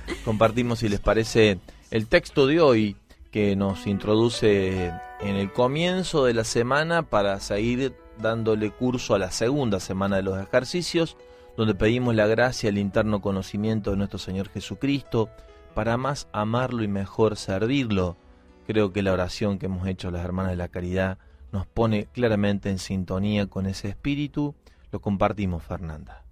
compartimos, si les parece, el texto de hoy que nos introduce en el comienzo de la semana para seguir dándole curso a la segunda semana de los ejercicios, donde pedimos la gracia y el interno conocimiento de nuestro Señor Jesucristo para más amarlo y mejor servirlo. Creo que la oración que hemos hecho las hermanas de la caridad nos pone claramente en sintonía con ese espíritu. Lo compartimos, Fernanda.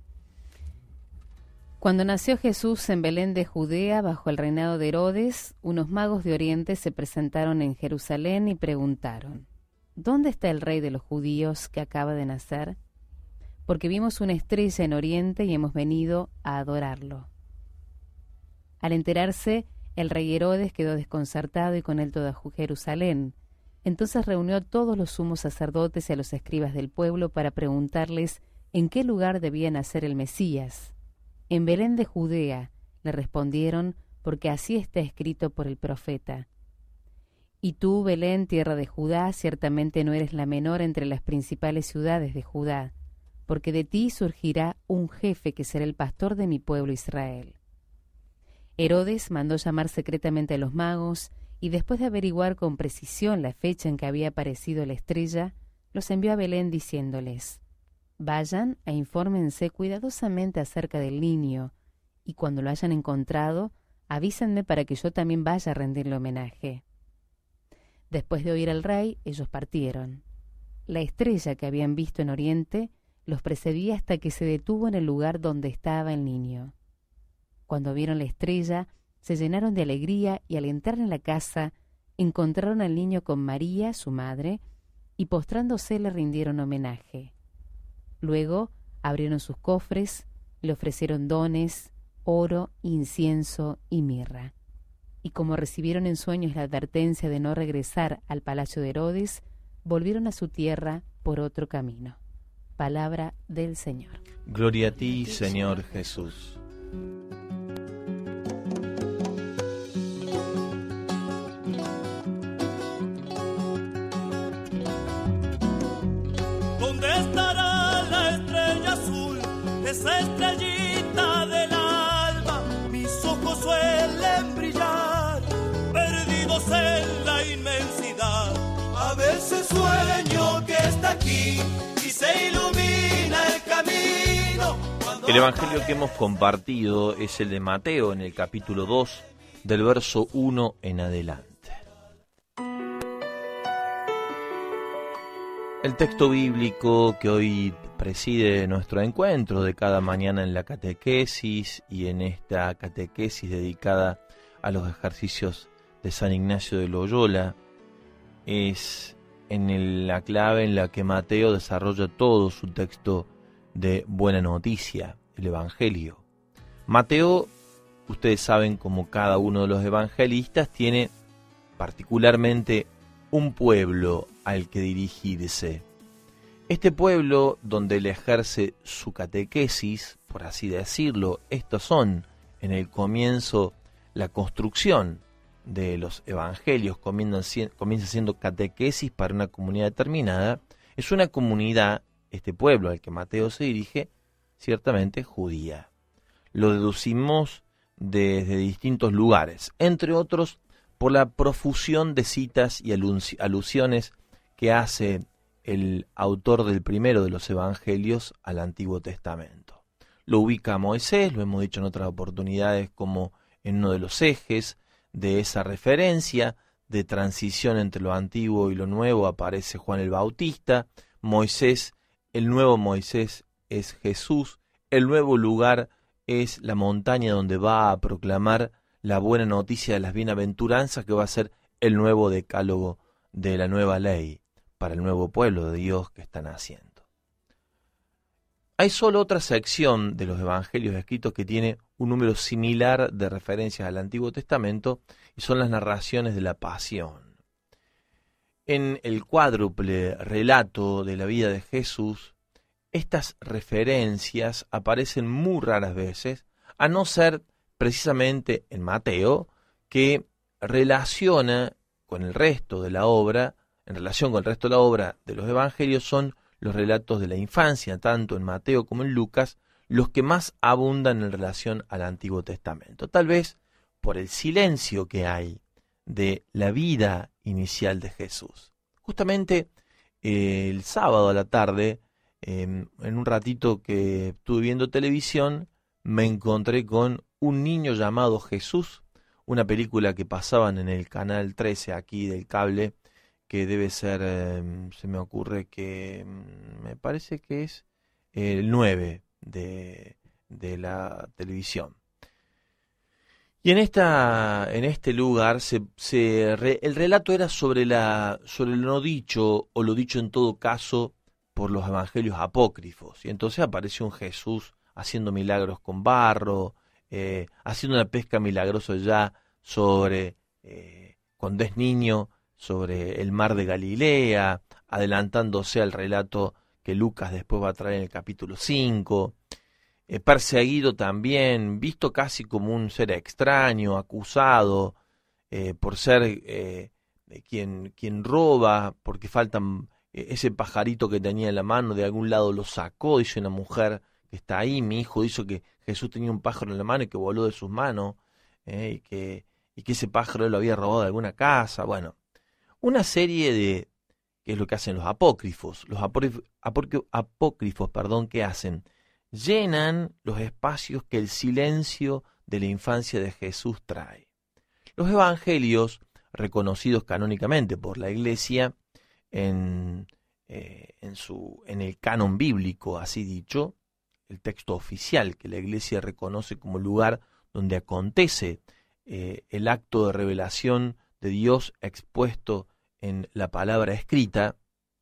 Cuando nació Jesús en Belén de Judea, bajo el reinado de Herodes, unos magos de Oriente se presentaron en Jerusalén y preguntaron: ¿Dónde está el rey de los judíos que acaba de nacer? Porque vimos una estrella en Oriente y hemos venido a adorarlo. Al enterarse, el rey Herodes quedó desconcertado y con él toda Jerusalén. Entonces reunió a todos los sumos sacerdotes y a los escribas del pueblo para preguntarles en qué lugar debía nacer el Mesías. En Belén de Judea, le respondieron, porque así está escrito por el profeta. Y tú, Belén, tierra de Judá, ciertamente no eres la menor entre las principales ciudades de Judá, porque de ti surgirá un jefe que será el pastor de mi pueblo Israel. Herodes mandó llamar secretamente a los magos, y después de averiguar con precisión la fecha en que había aparecido la estrella, los envió a Belén diciéndoles: Vayan e infórmense cuidadosamente acerca del niño, y cuando lo hayan encontrado, avísenme para que yo también vaya a rendirle homenaje. Después de oír al rey, ellos partieron. La estrella que habían visto en Oriente los precedía hasta que se detuvo en el lugar donde estaba el niño. Cuando vieron la estrella, se llenaron de alegría y al entrar en la casa, encontraron al niño con María, su madre, y postrándose le rindieron homenaje. Luego abrieron sus cofres, le ofrecieron dones, oro, incienso y mirra. Y como recibieron en sueños la advertencia de no regresar al palacio de Herodes, volvieron a su tierra por otro camino. Palabra del Señor. Gloria a ti, Señor Jesús. ¿Dónde estará la estrella azul, esa estrellita del alba? Mis ojos suelen brillar, perdidos en la inmensidad. A veces sueño que está aquí y se ilumina el camino. El evangelio que hemos compartido es el de Mateo, en el capítulo 2, del verso 1 en adelante. El texto bíblico que hoy preside nuestro encuentro de cada mañana en la catequesis y en esta catequesis dedicada a los ejercicios de San Ignacio de Loyola es en la clave en la que Mateo desarrolla todo su texto de buena noticia, el Evangelio. Mateo, ustedes saben, como cada uno de los evangelistas, tiene particularmente un pueblo al que dirigirse. Este pueblo donde él ejerce su catequesis, por así decirlo, estos son en el comienzo la construcción de los evangelios, comienza siendo catequesis para una comunidad determinada. Es una comunidad, este pueblo al que Mateo se dirige, ciertamente judía. Lo deducimos desde distintos lugares, entre otros por la profusión de citas y alusiones que hace el autor del primero de los evangelios al Antiguo Testamento. Lo ubica a Moisés, lo hemos dicho en otras oportunidades, como en uno de los ejes de esa referencia de transición entre lo antiguo y lo nuevo. Aparece Juan el Bautista. Moisés, el nuevo Moisés es Jesús. El nuevo lugar es la montaña donde va a proclamar la buena noticia de las bienaventuranzas, que va a ser el nuevo decálogo de la nueva ley para el nuevo pueblo de Dios que está naciendo. Hay solo otra sección de los evangelios escritos que tiene un número similar de referencias al Antiguo Testamento, y son las narraciones de la pasión. En el cuádruple relato de la vida de Jesús, estas referencias aparecen muy raras veces, a no ser precisamente en Mateo, que relaciona con el resto de la obra, en relación con el resto de la obra de los evangelios, son los relatos de la infancia, tanto en Mateo como en Lucas, los que más abundan en relación al Antiguo Testamento. Tal vez por el silencio que hay de la vida inicial de Jesús. Justamente el sábado a la tarde, en un ratito que estuve viendo televisión, me encontré con Un niño llamado Jesús, una película que pasaban en el canal 13 aquí del cable, que debe ser, se me ocurre que, me parece que es el 9 de la televisión. Y en este lugar el relato era sobre lo no dicho, o lo dicho en todo caso por los evangelios apócrifos. Y entonces apareció un Jesús haciendo milagros con barro, haciendo una pesca milagrosa ya sobre, cuando es niño, sobre el mar de Galilea, adelantándose al relato que Lucas después va a traer en el capítulo 5. Perseguido también, visto casi como un ser extraño, acusado por ser quien roba, porque faltan ese pajarito que tenía en la mano, de algún lado lo sacó, dice una mujer que está ahí. Mi hijo dice que Jesús tenía un pájaro en la mano y que voló de sus manos, y que ese pájaro lo había robado de alguna casa. Bueno, una serie de, que es lo que hacen los apócrifos. Los apócrifos, ¿qué hacen? Llenan los espacios que el silencio de la infancia de Jesús trae. Los evangelios, reconocidos canónicamente por la Iglesia en el canon bíblico, así dicho, el texto oficial que la Iglesia reconoce como lugar donde acontece el acto de revelación de Dios expuesto en la palabra escrita,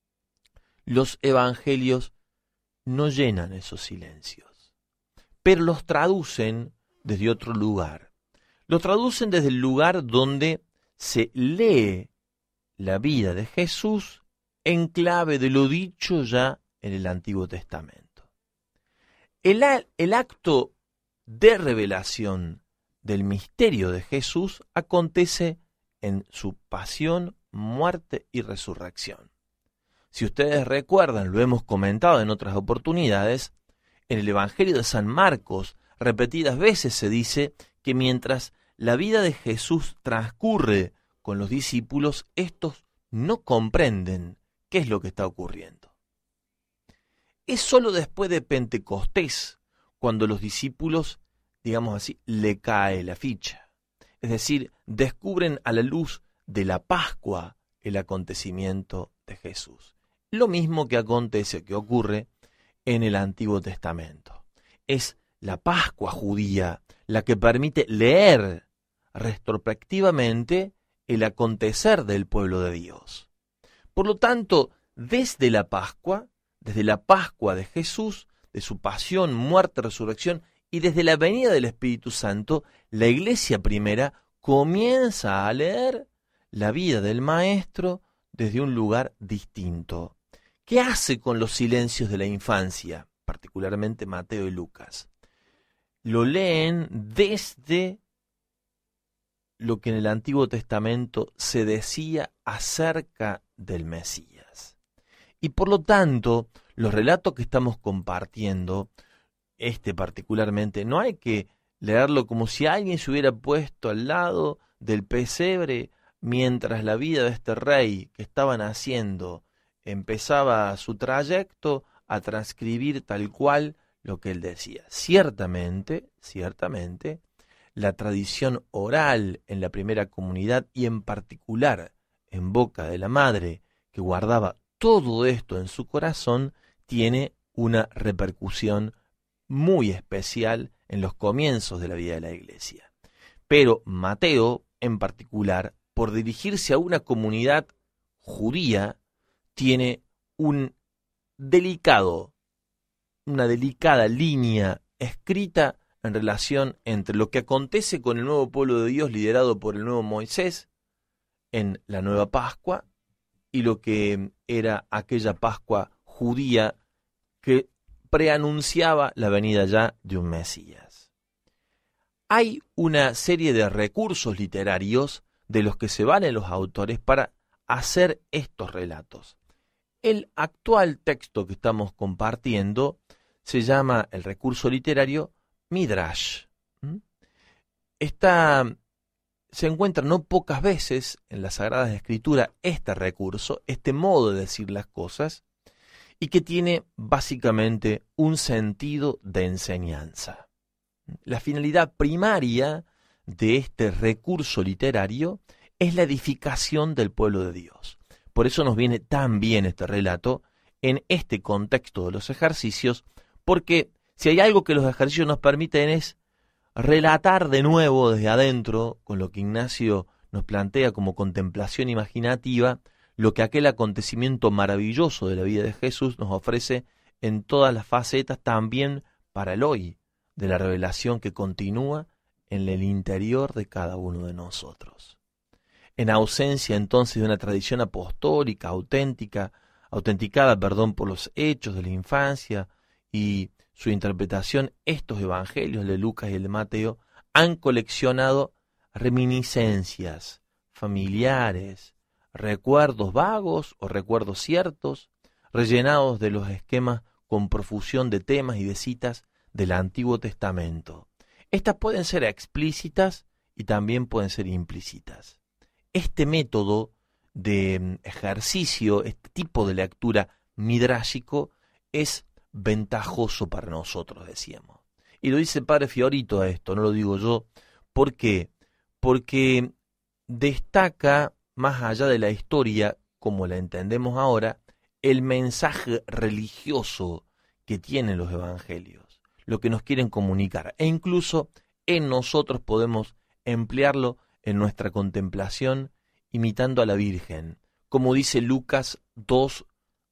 los evangelios no llenan esos silencios, pero los traducen desde otro lugar. Los traducen desde el lugar donde se lee la vida de Jesús en clave de lo dicho ya en el Antiguo Testamento. El acto de revelación del misterio de Jesús acontece en su pasión, muerte y resurrección. Si ustedes recuerdan, lo hemos comentado en otras oportunidades, en el Evangelio de San Marcos repetidas veces se dice que mientras la vida de Jesús transcurre con los discípulos, estos no comprenden qué es lo que está ocurriendo. Es sólo después de Pentecostés cuando los discípulos, digamos así, le cae la ficha. Es decir, descubren a la luz de la Pascua el acontecimiento de Jesús. Lo mismo que ocurre en el Antiguo Testamento. Es la Pascua judía la que permite leer retrospectivamente el acontecer del pueblo de Dios. Por lo tanto, desde la Pascua de Jesús, de su pasión, muerte, resurrección, y desde la venida del Espíritu Santo, la Iglesia primera comienza a leer la vida del Maestro desde un lugar distinto. ¿Qué hace con los silencios de la infancia? Particularmente Mateo y Lucas. Lo leen desde lo que en el Antiguo Testamento se decía acerca del Mesías. Y por lo tanto, los relatos que estamos compartiendo, particularmente, no hay que leerlo como si alguien se hubiera puesto al lado del pesebre mientras la vida de este rey que estaba naciendo empezaba su trayecto a transcribir tal cual lo que él decía. Ciertamente, la tradición oral en la primera comunidad y en particular en boca de la madre que guardaba todo esto en su corazón tiene una repercusión muy especial en los comienzos de la vida de la Iglesia. Pero Mateo, en particular, por dirigirse a una comunidad judía, tiene una delicada línea escrita en relación entre lo que acontece con el nuevo pueblo de Dios liderado por el nuevo Moisés en la nueva Pascua y lo que era aquella Pascua judía que preanunciaba la venida ya de un Mesías. Hay una serie de recursos literarios de los que se valen los autores para hacer estos relatos. El actual texto que estamos compartiendo se llama el recurso literario Midrash. Está se encuentra no pocas veces en las Sagradas Escrituras este recurso, este modo de decir las cosas, y que tiene básicamente un sentido de enseñanza. La finalidad primaria de este recurso literario es la edificación del pueblo de Dios. Por eso nos viene tan bien este relato en este contexto de los ejercicios, porque si hay algo que los ejercicios nos permiten es relatar de nuevo desde adentro, con lo que Ignacio nos plantea como contemplación imaginativa, lo que aquel acontecimiento maravilloso de la vida de Jesús nos ofrece en todas las facetas, también para el hoy, de la revelación que continúa en el interior de cada uno de nosotros. En ausencia entonces de una tradición apostólica, autenticada por los hechos de la infancia y su interpretación, estos evangelios, el de Lucas y el de Mateo, han coleccionado reminiscencias familiares, recuerdos vagos o recuerdos ciertos, rellenados de los esquemas con profusión de temas y de citas del Antiguo Testamento. Estas pueden ser explícitas y también pueden ser implícitas. Este método de ejercicio, este tipo de lectura midrásico, es ventajoso para nosotros, decíamos. Y lo dice el padre Fiorito a esto, no lo digo yo. ¿Por qué? Porque destaca, más allá de la historia, como la entendemos ahora, el mensaje religioso que tienen los evangelios, lo que nos quieren comunicar. E incluso en nosotros podemos emplearlo en nuestra contemplación, imitando a la Virgen, como dice Lucas 2,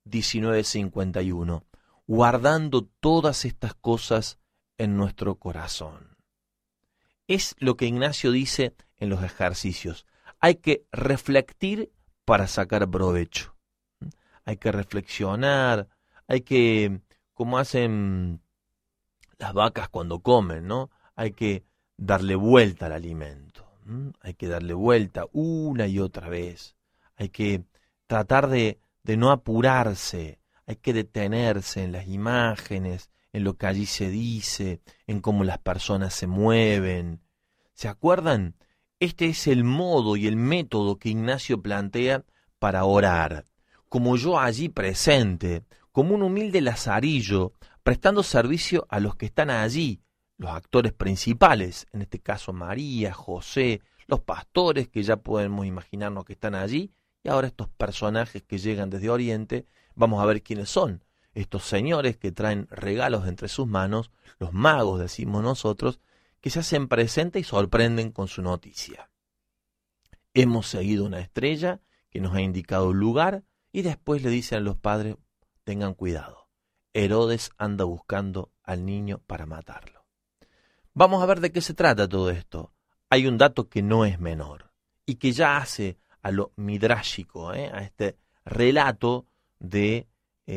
19-51, guardando todas estas cosas en nuestro corazón. Es lo que Ignacio dice en los ejercicios. Hay que reflectir para sacar provecho. Hay que reflexionar, hay que, como hacen las vacas cuando comen, ¿no? Hay que darle vuelta al alimento. Hay que darle vuelta una y otra vez. Hay que tratar de no apurarse. Hay que detenerse en las imágenes, en lo que allí se dice, en cómo las personas se mueven. ¿Se acuerdan? Este es el modo y el método que Ignacio plantea para orar. Como yo allí presente, como un humilde lazarillo, prestando servicio a los que están allí, los actores principales, en este caso María, José, los pastores que ya podemos imaginarnos que están allí, y ahora estos personajes que llegan desde Oriente. Vamos a ver quiénes son estos señores que traen regalos entre sus manos, los magos, decimos nosotros, que se hacen presentes y sorprenden con su noticia. Hemos seguido una estrella que nos ha indicado un lugar y después le dicen a los padres, tengan cuidado, Herodes anda buscando al niño para matarlo. Vamos a ver de qué se trata todo esto. Hay un dato que no es menor y que ya hace a lo midrásico, a este relato de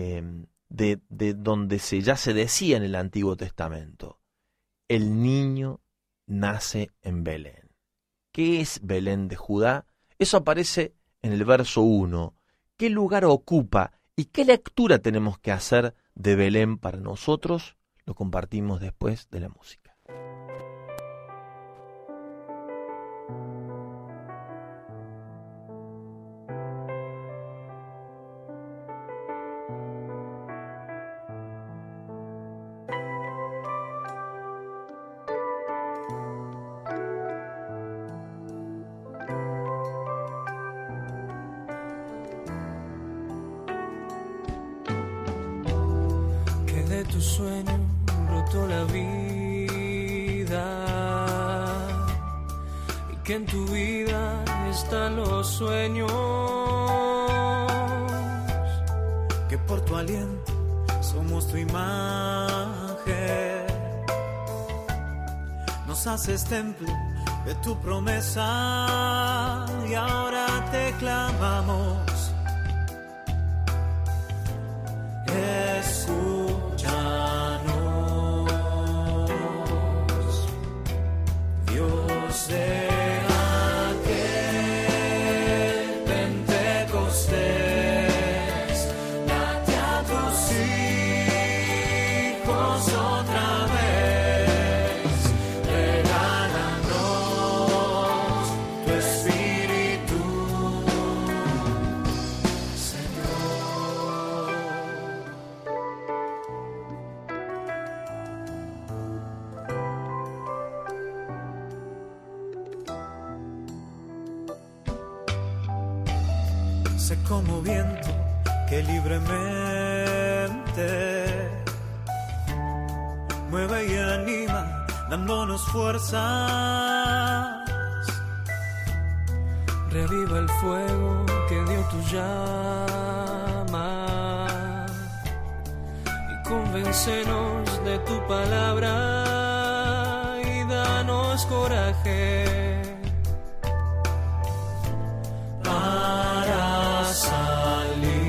donde ya se decía en el Antiguo Testamento. El niño nace en Belén. ¿Qué es Belén de Judá? Eso aparece en el verso 1. ¿Qué lugar ocupa y qué lectura tenemos que hacer de Belén para nosotros? Lo compartimos después de la música. Tu sueño brotó la vida y que en tu vida están los sueños, que por tu aliento somos tu imagen, nos haces templo de tu promesa y ahora te clamamos, Jesús. sé como viento que libremente mueve y anima, dándonos fuerzas. Reviva el fuego que dio tu llama y convéncenos de tu palabra y danos coraje para salir.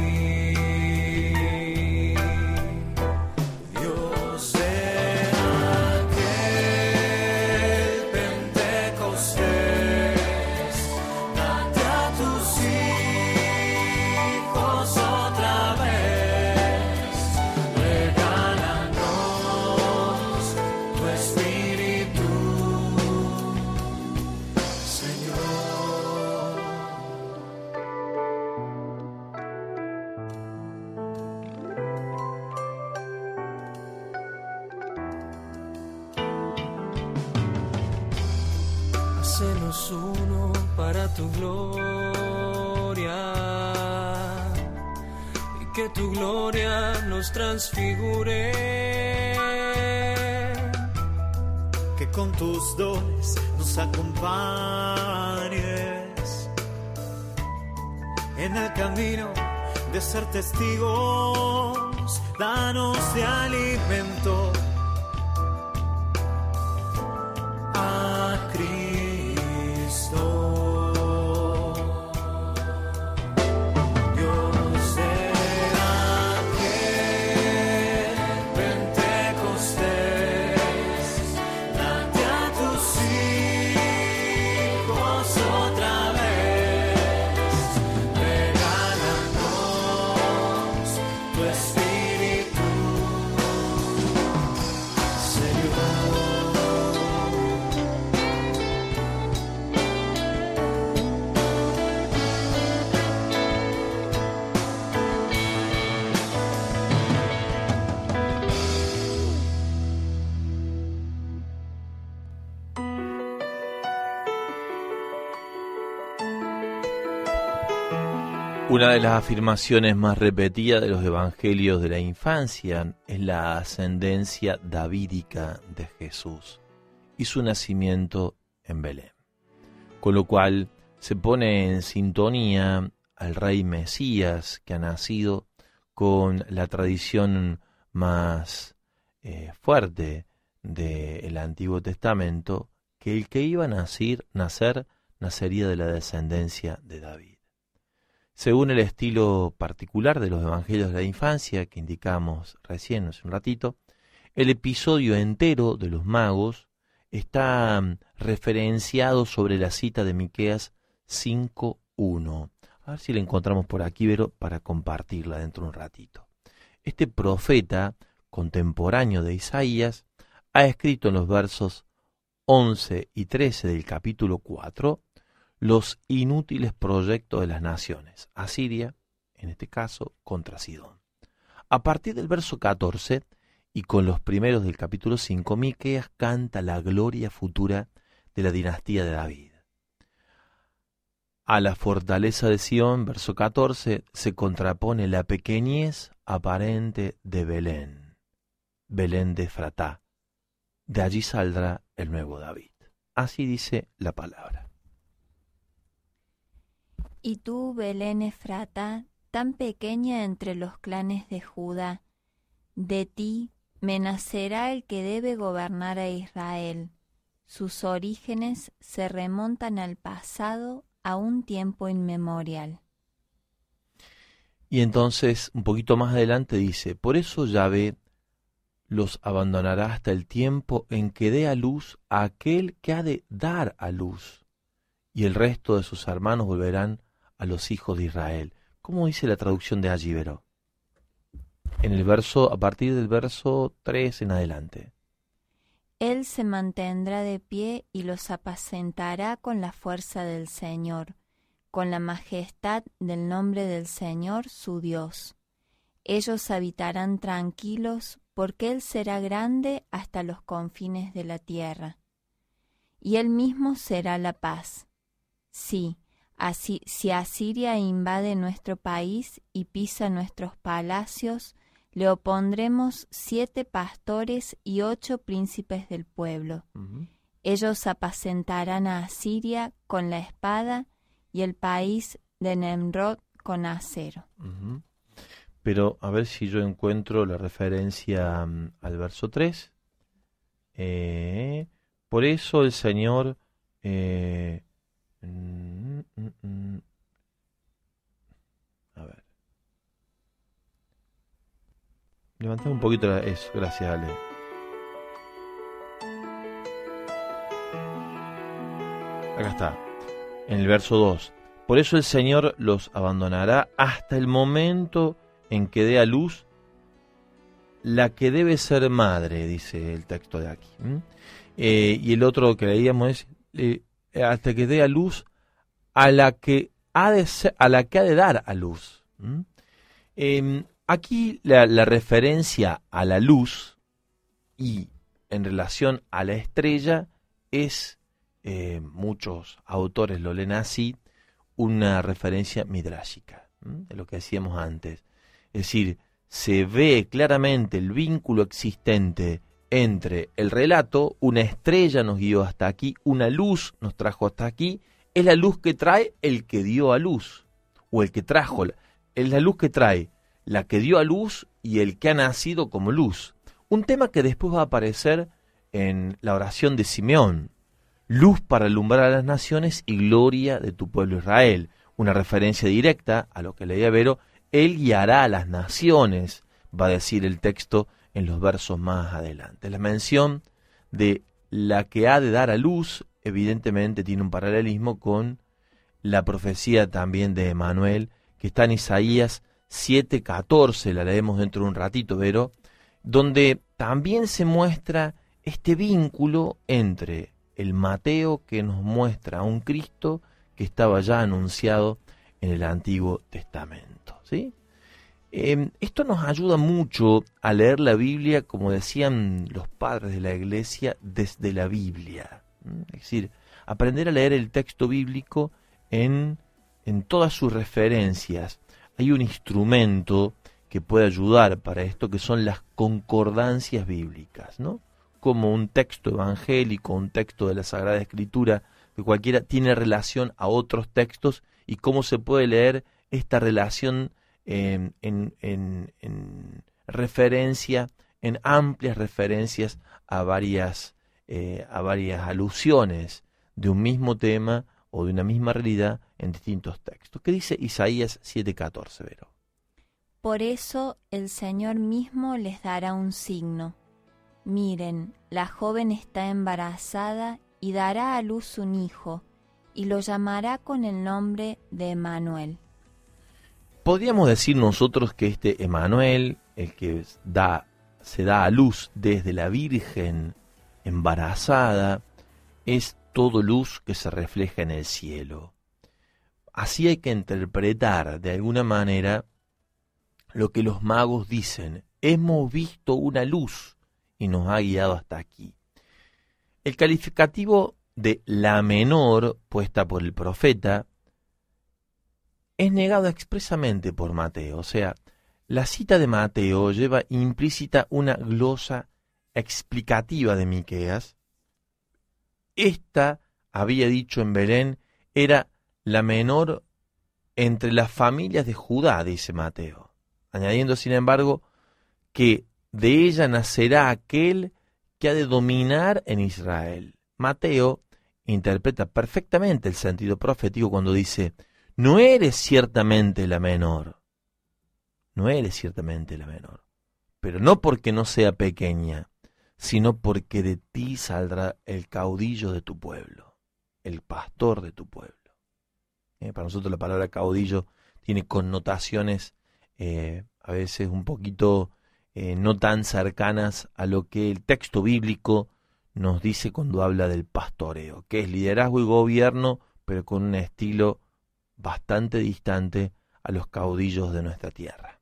Dios de aquel Pentecostés, date a tus hijos otra vez, regálanos tu espíritu, Señor. Hacenos uno para tu gloria y que tu gloria nos transfigure. Que con tus dones nos acompañes en el camino de ser testigos, danos de alimento a Cristo. Dios de aquel Pentecostés, date a tus hijos otra vez, regálanos tu espíritu, Señor. Una de las afirmaciones más repetidas de los evangelios de la infancia es la ascendencia davídica de Jesús y su nacimiento en Belén, con lo cual se pone en sintonía al rey Mesías que ha nacido con la tradición más fuerte del Antiguo Testamento, que el que iba a nacer nacería de la descendencia de David. Según el estilo particular de los evangelios de la infancia que indicamos recién hace un ratito, el episodio entero de los magos está referenciado sobre la cita de Miqueas 5:1. A ver si la encontramos por aquí, Vero, para compartirla dentro de un ratito. Este profeta contemporáneo de Isaías ha escrito en los versos 11 y 13 del capítulo 4 los inútiles proyectos de las naciones, Asiria, en este caso, contra Sidón. A partir del verso 14 y con los primeros del capítulo 5, Miqueas canta la gloria futura de la dinastía de David. A la fortaleza de Sión, verso 14, se contrapone la pequeñez aparente de Belén, Belén de Efratá. De allí saldrá el nuevo David. Así dice la palabra. Y tú, Belén Efrata, tan pequeña entre los clanes de Judá, de ti me nacerá el que debe gobernar a Israel. Sus orígenes se remontan al pasado, a un tiempo inmemorial. Y entonces, un poquito más adelante dice, por eso Yahvé los abandonará hasta el tiempo en que dé a luz a aquel que ha de dar a luz, y el resto de sus hermanos volverán a los hijos de Israel. ¿Cómo dice la traducción de allí, Vero? En el verso, a partir del verso 3 en adelante. Él se mantendrá de pie y los apacentará con la fuerza del Señor, con la majestad del nombre del Señor su Dios. Ellos habitarán tranquilos, porque Él será grande hasta los confines de la tierra. Y Él mismo será la paz. Sí, Así, si Asiria invade nuestro país y pisa nuestros palacios, le opondremos 7 pastores y 8 príncipes del pueblo. Ellos apacentarán a Asiria con la espada y el país de Nemrod con acero. Pero a ver si yo encuentro la referencia al verso 3. Por eso el Señor... A ver. Levantame un poquito eso, gracias Ale. Acá está, en el verso 2. Por eso el Señor los abandonará hasta el momento en que dé a luz la que debe ser madre, dice el texto de aquí. Y el otro que leíamos es hasta que dé a luz a la que ha de dar a luz. Aquí la referencia a la luz y en relación a la estrella es, muchos autores lo leen así, una referencia midrásica, de lo que decíamos antes. Es decir, se ve claramente el vínculo existente entre el relato, una estrella nos guió hasta aquí, una luz nos trajo hasta aquí, es la luz que trae el que dio a luz, o el que trajo, es la luz que trae la que dio a luz y el que ha nacido como luz. Un tema que después va a aparecer en la oración de Simeón, luz para alumbrar a las naciones y gloria de tu pueblo Israel, una referencia directa a lo que leía Vero, él guiará a las naciones, va a decir el texto en los versos más adelante. La mención de la que ha de dar a luz, evidentemente tiene un paralelismo con la profecía también de Emanuel, que está en Isaías 7:14, la leemos dentro de un ratito, Vero, donde también se muestra este vínculo entre el Mateo que nos muestra a un Cristo que estaba ya anunciado en el Antiguo Testamento, ¿sí? Esto nos ayuda mucho a leer la Biblia, como decían los padres de la Iglesia, desde la Biblia. Es decir, aprender a leer el texto bíblico en todas sus referencias. Hay un instrumento que puede ayudar para esto, que son las concordancias bíblicas, ¿no? Como un texto evangélico, un texto de la Sagrada Escritura, que cualquiera tiene relación a otros textos, y cómo se puede leer esta relación en referencia, en amplias referencias a varias alusiones de un mismo tema o de una misma realidad en distintos textos. ¿Qué dice Isaías 7:14, Vero? Por eso el Señor mismo les dará un signo. Miren, la joven está embarazada y dará a luz un hijo, y lo llamará con el nombre de Emmanuel. Podríamos decir nosotros que este Emmanuel, el que se da a luz desde la Virgen embarazada, es todo luz que se refleja en el cielo. Así hay que interpretar de alguna manera lo que los magos dicen. Hemos visto una luz y nos ha guiado hasta aquí. El calificativo de la menor, puesta por el profeta, es negado expresamente por Mateo. O sea, la cita de Mateo lleva implícita una glosa explicativa de Miqueas. Esta, había dicho en Belén, era la menor entre las familias de Judá, dice Mateo, añadiendo sin embargo que de ella nacerá aquel que ha de dominar en Israel. Mateo interpreta perfectamente el sentido profético cuando dice: no eres ciertamente la menor, no eres ciertamente la menor, pero no porque no sea pequeña, sino porque de ti saldrá el caudillo de tu pueblo, el pastor de tu pueblo. Para nosotros la palabra caudillo tiene connotaciones a veces un poquito no tan cercanas a lo que el texto bíblico nos dice cuando habla del pastoreo, que es liderazgo y gobierno, pero con un estilo bastante distante a los caudillos de nuestra tierra.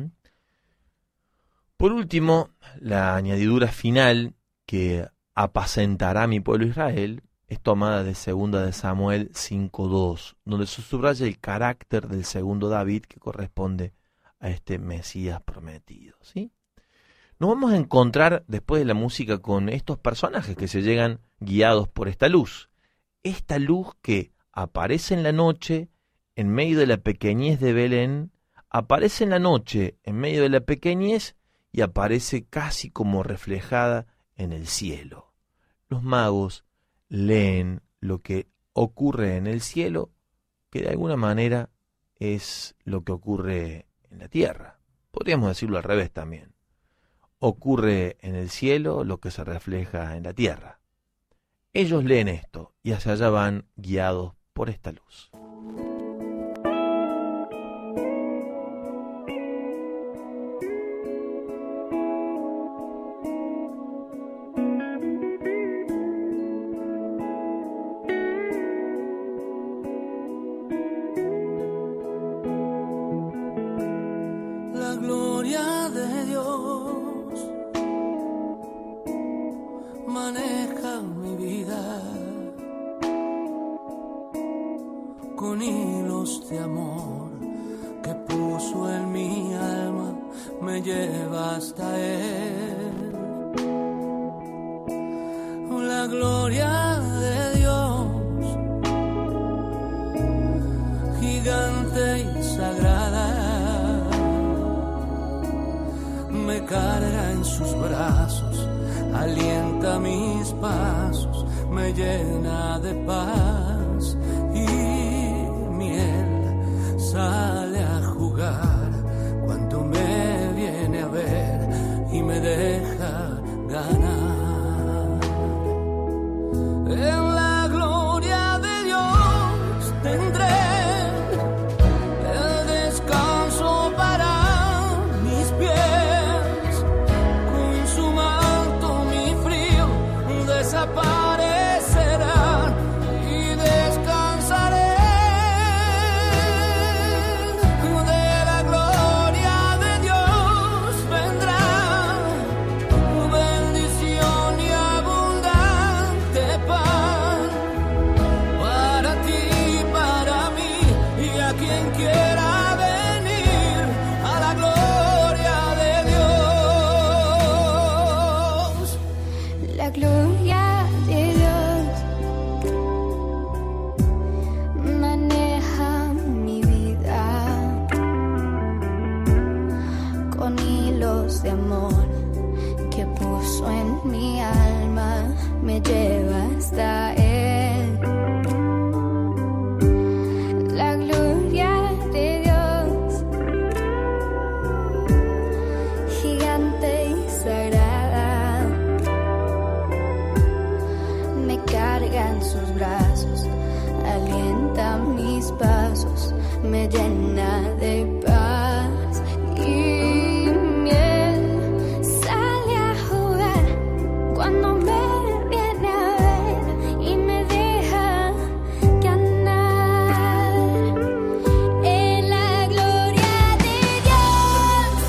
Por último, la añadidura final, que apacentará mi pueblo Israel, es tomada de 2 de Samuel 5:2, donde se subraya el carácter del segundo David que corresponde a este Mesías prometido, ¿sí? Nos vamos a encontrar después de la música con estos personajes que se llegan guiados por esta luz que aparece en la noche en medio de la pequeñez de Belén, aparece en la noche en medio de la pequeñez y aparece casi como reflejada en el cielo. Los magos leen lo que ocurre en el cielo, que de alguna manera es lo que ocurre en la tierra. Podríamos decirlo al revés también. Ocurre en el cielo lo que se refleja en la tierra. Ellos leen esto y hacia allá van guiados por esta luz. La gloria de Dios maneja mi vida con hilos de amor que puso en mi alma, me lleva hasta Él. La gloria de Dios, gigante y sagrada, me carga en sus brazos, alienta mis pasos, me llena de paz y miel sale a jugar cuando me viene a ver y me deja ganar. En la gloria de Dios tendré el descanso para mis pies, con su manto mi frío desaparecerá y descansaré. De la gloria de Dios vendrá bendición y abundante pan para ti y para mí y a quien quiera venir a la gloria de Dios. La gloria de Dios maneja mi vida con hilos de amor que puso en mi alma, me lleva hasta Él. La gloria de Dios, gigante y sagrada, me carga en sus brazos, alienta mis pasos, me llena de paz y miel sale a jugar cuando me viene a ver y me deja ganar. En la gloria de Dios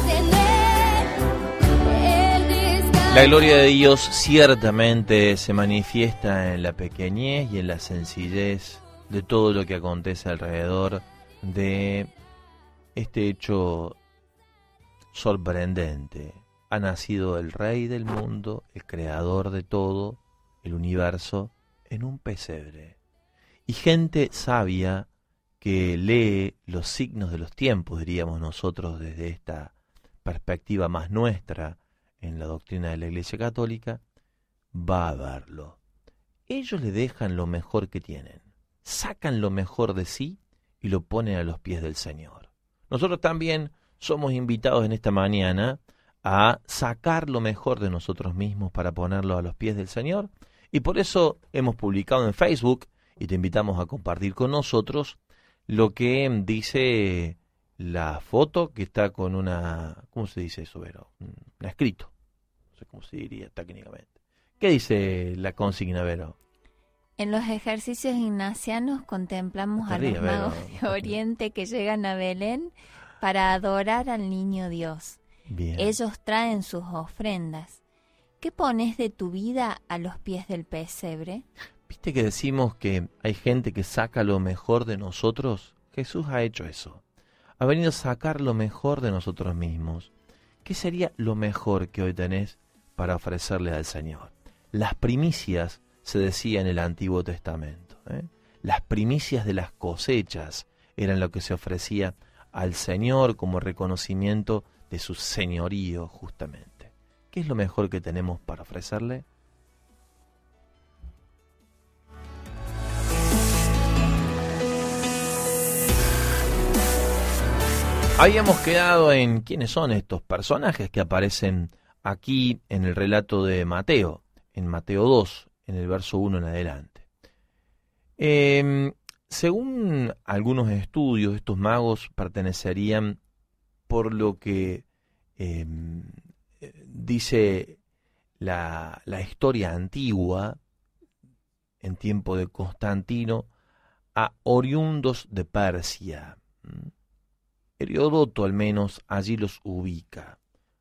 tendré el descanso. La gloria de Dios ciertamente se manifiesta en la pequeñez y en la sencillez de todo lo que acontece alrededor de este hecho sorprendente. Ha nacido el Rey del mundo, el creador de todo, el universo, en un pesebre. Y gente sabia que lee los signos de los tiempos, diríamos nosotros desde esta perspectiva más nuestra en la doctrina de la Iglesia Católica, va a verlo. Ellos le dejan lo mejor que tienen, sacan lo mejor de sí y lo ponen a los pies del Señor. Nosotros también somos invitados en esta mañana a sacar lo mejor de nosotros mismos para ponerlo a los pies del Señor, y por eso hemos publicado en Facebook, y te invitamos a compartir con nosotros, lo que dice la foto que está con una, ¿cómo se dice eso, Vero? Un escrito, no sé cómo se diría técnicamente. ¿Qué dice la consigna, Vero? En los ejercicios ignacianos contemplamos a los magos de Oriente que llegan a Belén para adorar al niño Dios. Bien. Ellos traen sus ofrendas. ¿Qué pones de tu vida a los pies del pesebre? ¿Viste que decimos que hay gente que saca lo mejor de nosotros? Jesús ha hecho eso. Ha venido a sacar lo mejor de nosotros mismos. ¿Qué sería lo mejor que hoy tenés para ofrecerle al Señor? Las primicias, se decía en el Antiguo Testamento. Las primicias de las cosechas eran lo que se ofrecía al Señor como reconocimiento de su señorío, justamente. ¿Qué es lo mejor que tenemos para ofrecerle? Habíamos quedado en quiénes son estos personajes que aparecen aquí en el relato de Mateo, en Mateo 2, en el verso 1 en adelante. Según algunos estudios, estos magos pertenecerían, por lo que dice la historia antigua, en tiempo de Constantino, a oriundos de Persia. Heródoto al menos allí los ubica.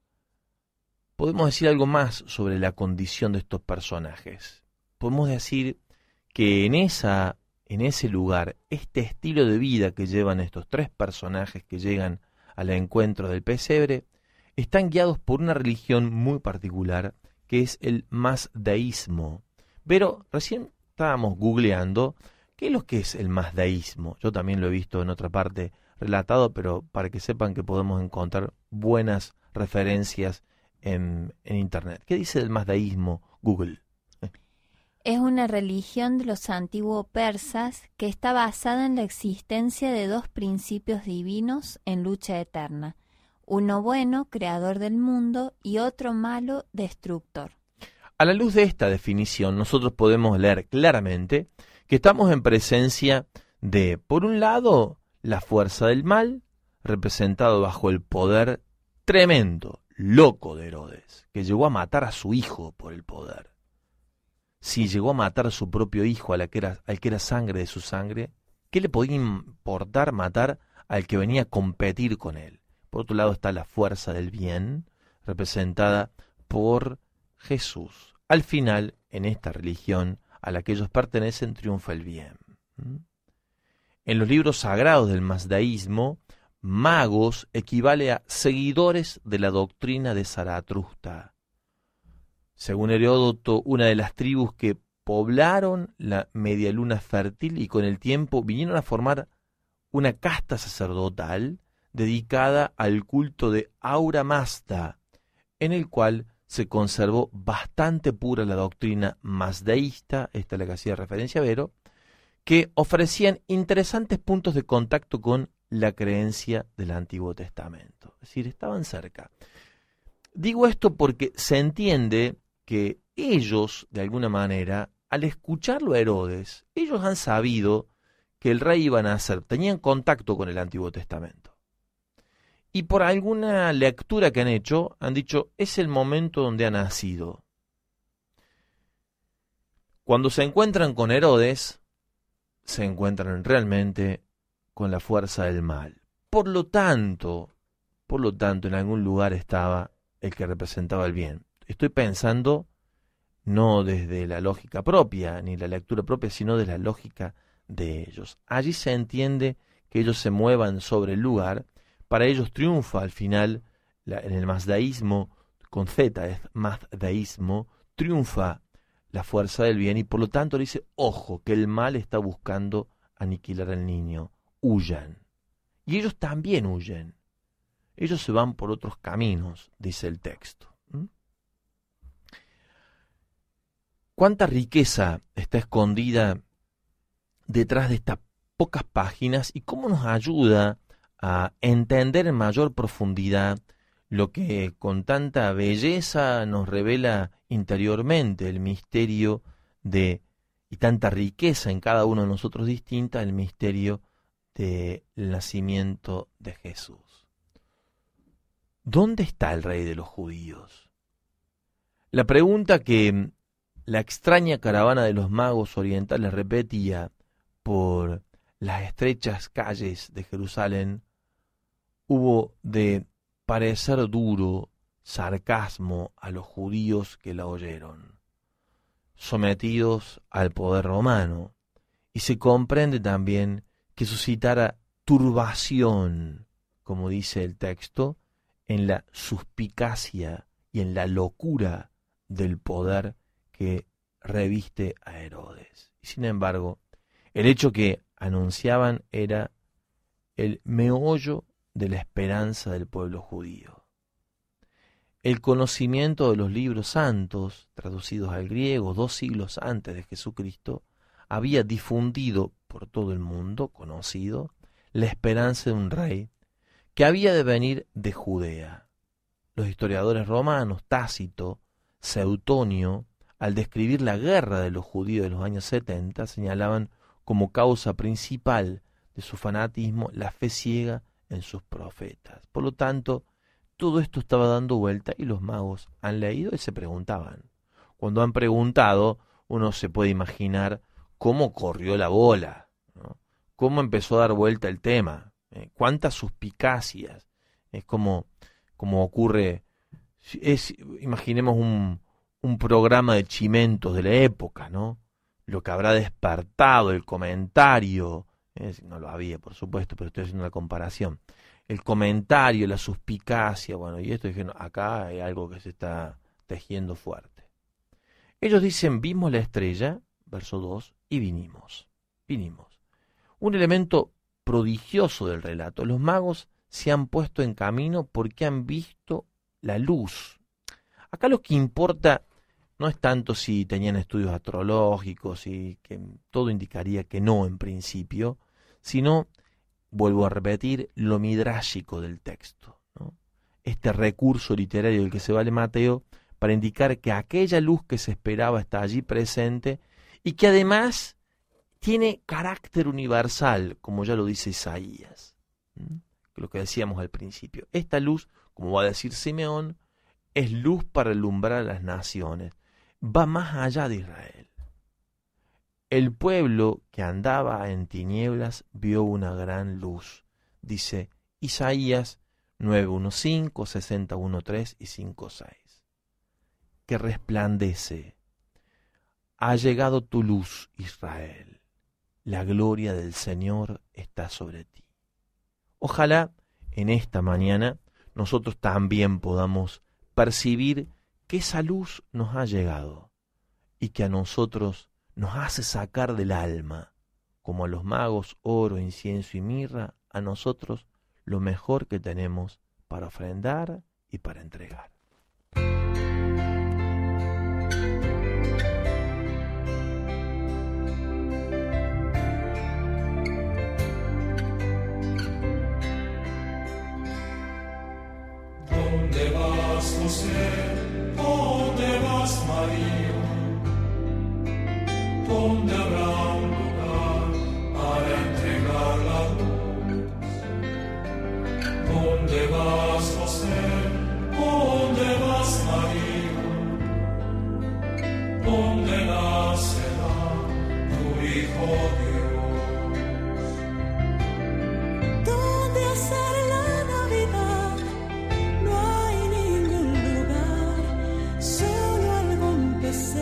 Podemos decir algo más sobre la condición de estos personajes. Podemos decir que en ese lugar, este estilo de vida que llevan estos tres personajes que llegan al encuentro del pesebre, están guiados por una religión muy particular, que es el mazdaísmo. Pero recién estábamos googleando qué es lo que es el mazdaísmo. Yo también lo he visto en otra parte relatado, pero para que sepan que podemos encontrar buenas referencias en Internet. ¿Qué dice del mazdaísmo Google? Es una religión de los antiguos persas que está basada en la existencia de dos principios divinos en lucha eterna. Uno bueno, creador del mundo, y otro malo, destructor. A la luz de esta definición, nosotros podemos leer claramente que estamos en presencia de, por un lado, la fuerza del mal, representado bajo el poder tremendo, loco de Herodes, que llegó a matar a su hijo por el poder. Si llegó a matar a su propio hijo, al que era sangre de su sangre, ¿qué le podía importar matar al que venía a competir con él? Por otro lado está la fuerza del bien, representada por Jesús. Al final, en esta religión a la que ellos pertenecen, triunfa el bien. En los libros sagrados del mazdaísmo, magos equivale a seguidores de la doctrina de Zaratustra. Según Heródoto, una de las tribus que poblaron la media luna fértil y con el tiempo vinieron a formar una casta sacerdotal dedicada al culto de Ahura Mazda, en el cual se conservó bastante pura la doctrina mazdaísta, esta es la que hacía referencia a Vero, que ofrecían interesantes puntos de contacto con la creencia del Antiguo Testamento. Es decir, estaban cerca. Digo esto porque se entiende que ellos, de alguna manera, al escucharlo a Herodes, ellos han sabido que el rey iba a nacer, tenían contacto con el Antiguo Testamento. Y por alguna lectura que han hecho, han dicho, es el momento donde ha nacido. Cuando se encuentran con Herodes, se encuentran realmente con la fuerza del mal. Por lo tanto, en algún lugar estaba el que representaba el bien. Estoy pensando no desde la lógica propia, ni la lectura propia, sino de la lógica de ellos. Allí se entiende que ellos se muevan sobre el lugar, para ellos triunfa al final, en el mazdaísmo, con Z es mazdaísmo, triunfa la fuerza del bien y por lo tanto le dice, ojo, que el mal está buscando aniquilar al niño, huyan. Y ellos también huyen. Ellos se van por otros caminos, dice el texto. ¿Cuánta riqueza está escondida detrás de estas pocas páginas y cómo nos ayuda a entender en mayor profundidad lo que con tanta belleza nos revela interiormente el misterio y tanta riqueza en cada uno de nosotros distinta, el misterio del nacimiento de Jesús? ¿Dónde está el rey de los judíos? La pregunta que la extraña caravana de los magos orientales repetía por las estrechas calles de Jerusalén hubo de parecer duro sarcasmo a los judíos que la oyeron. sometidos al poder romano, y se comprende también que suscitara turbación, como dice el texto, en la suspicacia y en la locura del poder que reviste a Herodes. Y sin embargo, el hecho que anunciaban era el meollo de la esperanza del pueblo judío. El conocimiento de los libros santos, traducidos al griego 2 siglos antes de Jesucristo, había difundido por todo el mundo, conocido, la esperanza de un rey que había de venir de Judea. Los historiadores romanos, Tácito, Seutonio, al describir la guerra de los judíos de los años 70, señalaban como causa principal de su fanatismo la fe ciega en sus profetas. Por lo tanto, todo esto estaba dando vuelta y los magos han leído y se preguntaban. Cuando han preguntado, uno se puede imaginar cómo corrió la bola, ¿no? Cómo empezó a dar vuelta el tema, cuántas suspicacias. Es como ocurre, imaginemos un programa de chimentos de la época, ¿no? Lo que habrá despertado el comentario, no lo había por supuesto, pero estoy haciendo una comparación, el comentario, la suspicacia, bueno, y esto dijeron, acá hay algo que se está tejiendo fuerte. Ellos dicen, vimos la estrella, verso 2, y vinimos. Un elemento prodigioso del relato. Los magos se han puesto en camino porque han visto la luz. Acá lo que importa no es tanto si tenían estudios astrológicos y que todo indicaría que no en principio, sino, vuelvo a repetir, lo midrásico del texto, ¿no? Este recurso literario del que se vale Mateo para indicar que aquella luz que se esperaba está allí presente y que además tiene carácter universal, como ya lo dice Isaías, lo que decíamos al principio. Esta luz, como va a decir Simeón, es luz para alumbrar a las naciones, va más allá de Israel. El pueblo que andaba en tinieblas vio una gran luz, dice Isaías 9:1-5, 60:1-3 y 5:6, que resplandece. Ha llegado tu luz, Israel. La gloria del Señor está sobre ti. Ojalá en esta mañana nosotros también podamos percibir que esa luz nos ha llegado y que a nosotros nos hace sacar del alma, como a los magos oro, incienso y mirra, a nosotros lo mejor que tenemos para ofrendar y para entregar. ¿Dónde vas, José? ¿Dónde vas, María? ¿Dónde habrá un lugar para entregar la luz? ¿Dónde vas, José? ¿Dónde vas, María? ¿Dónde nacerá tu Hijo Dios? ¿Dónde hacer la Navidad? No hay ningún lugar, solo algo empezar.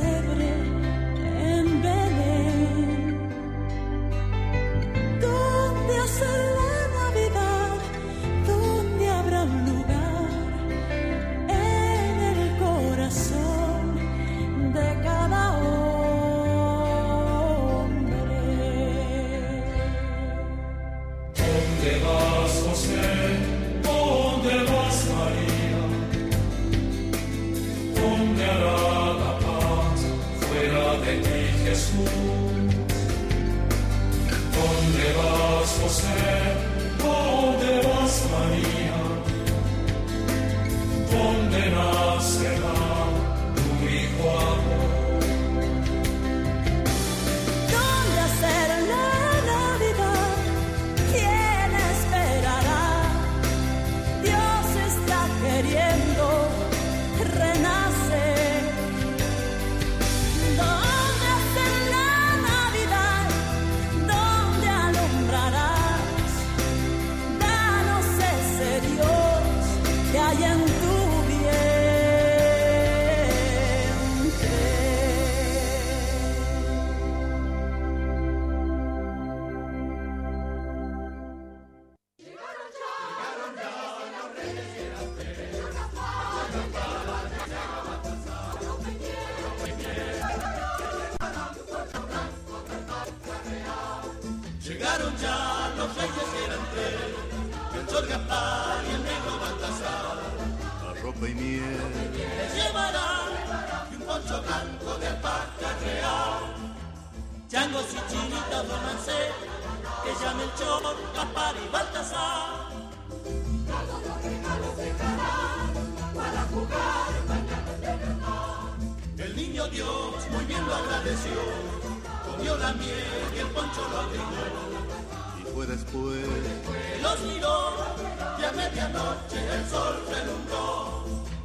Llegaron ya los reyes que eran tres, el Sor Gaspar y el negro Baltasar. Ropa y miel Les llevarán y un poncho blanco de alpaca real. Changos y chinitas duérmanse, que ya Melchor, Gaspar y Baltasar. Todos los regalos dejarán para jugar mañana de Natal. El niño Dios muy bien lo agradeció, comió la miel y el poncho lo abrigó. y fue después Que los miró y a medianoche el sol relumbró.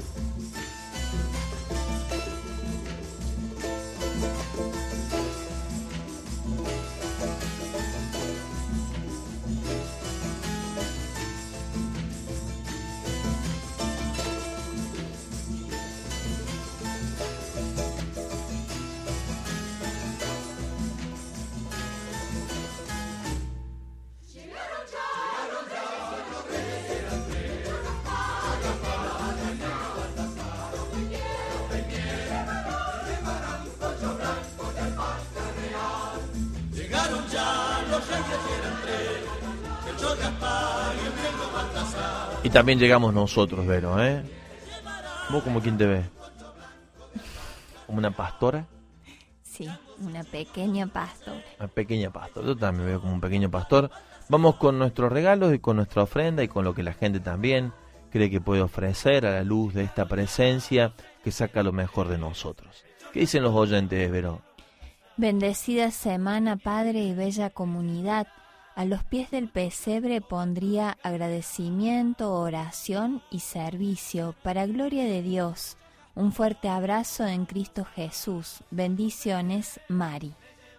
Llegaron ya los reyes y eran tres, el Sor Gaspar y el negro Baltasar. Y también llegamos nosotros, Vero, ¿eh? ¿Vos como quién te ves? ¿Como una pastora? Sí, una pequeña pastora. Una pequeña pastora. Yo también me veo como un pequeño pastor. Vamos con nuestros regalos y con nuestra ofrenda y con lo que la gente también cree que puede ofrecer a la luz de esta presencia que saca lo mejor de nosotros. ¿Qué dicen los oyentes, Vero? Bendecida semana, Padre y bella comunidad. A los pies del pesebre pondría agradecimiento, oración y servicio para gloria de Dios. Un fuerte abrazo en Cristo Jesús. Bendiciones, Mari.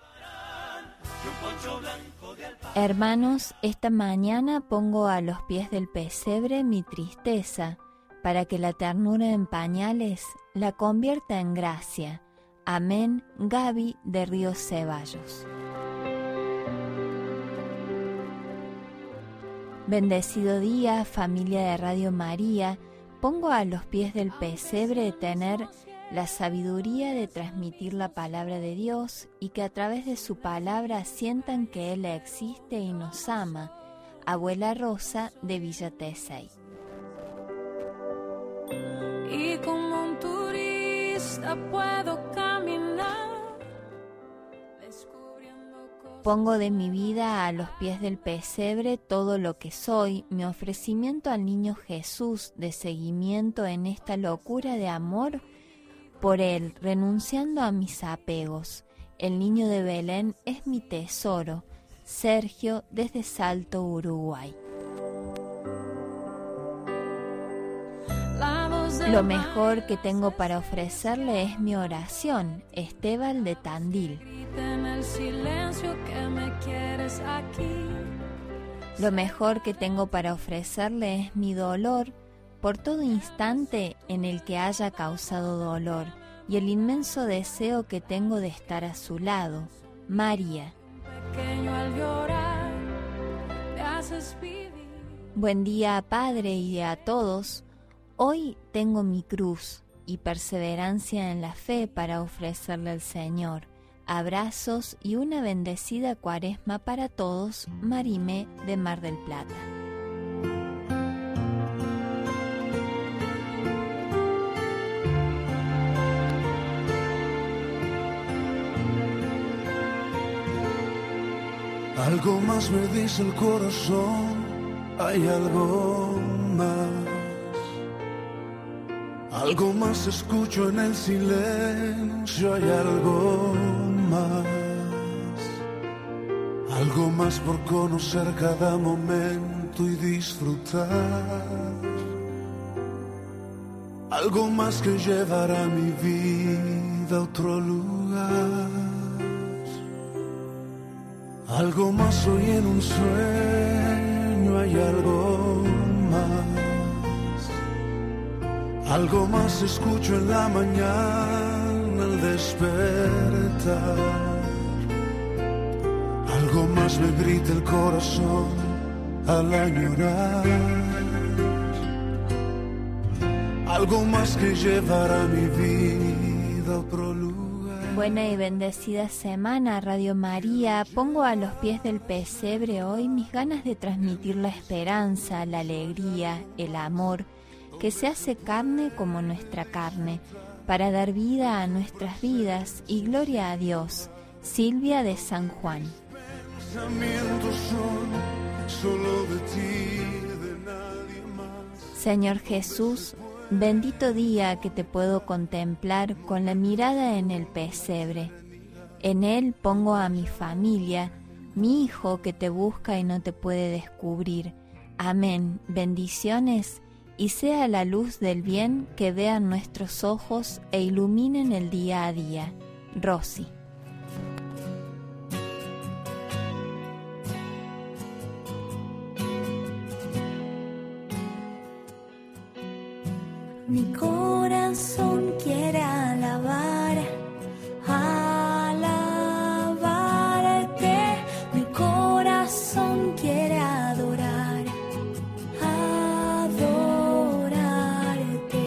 Hermanos, esta mañana pongo a los pies del pesebre mi tristeza, para que la ternura en pañales la convierta en gracia. Amén, Gaby de Ríos Ceballos. Bendecido día, familia de Radio María. Pongo a los pies del pesebre tener la sabiduría de transmitir la palabra de Dios y que a través de su palabra sientan que Él existe y nos ama. Abuela Rosa de Villa Tesey. Y como un turista puedo caminar descubriendo cosas. Pongo de mi vida a los pies del pesebre todo lo que soy, mi ofrecimiento al niño Jesús de seguimiento en esta locura de amor por Él, renunciando a mis apegos. El niño de Belén es mi tesoro. Sergio desde Salto, Uruguay. Lo mejor que tengo para ofrecerle es mi oración. Esteban de Tandil. En el silencio que me quieres aquí. Lo mejor que tengo para ofrecerle es mi dolor por todo instante en el que haya causado dolor y el inmenso deseo que tengo de estar a su lado. María. Pequeño al llorar, te haces vivir. Buen día, Padre, y a todos. Hoy tengo mi cruz y perseverancia en la fe para ofrecerle al Señor. Abrazos y una bendecida cuaresma para todos. Marimé de Mar del Plata. Algo más me dice el corazón, hay algo más. Algo más escucho en el silencio, hay algo más. Algo más por conocer cada momento y disfrutar. Algo más que llevará mi vida a otro lugar. Algo más hoy en un sueño, hay algo más. Algo más escucho en la mañana al despertar. Algo más me grita el corazón al añorar. Algo más que llevará mi vida a otro lugar. Buena y bendecida semana, Radio María. Pongo a los pies del pesebre hoy mis ganas de transmitir la esperanza, la alegría, el amor, que se hace carne como nuestra carne, para dar vida a nuestras vidas y gloria a Dios. Silvia de San Juan. Señor Jesús, bendito día que te puedo contemplar con la mirada en el pesebre. En él pongo a mi familia, mi hijo que te busca y no te puede descubrir. Amén. Bendiciones, y sea la luz del bien que vean nuestros ojos e iluminen el día a día. Rosy. Mi corazón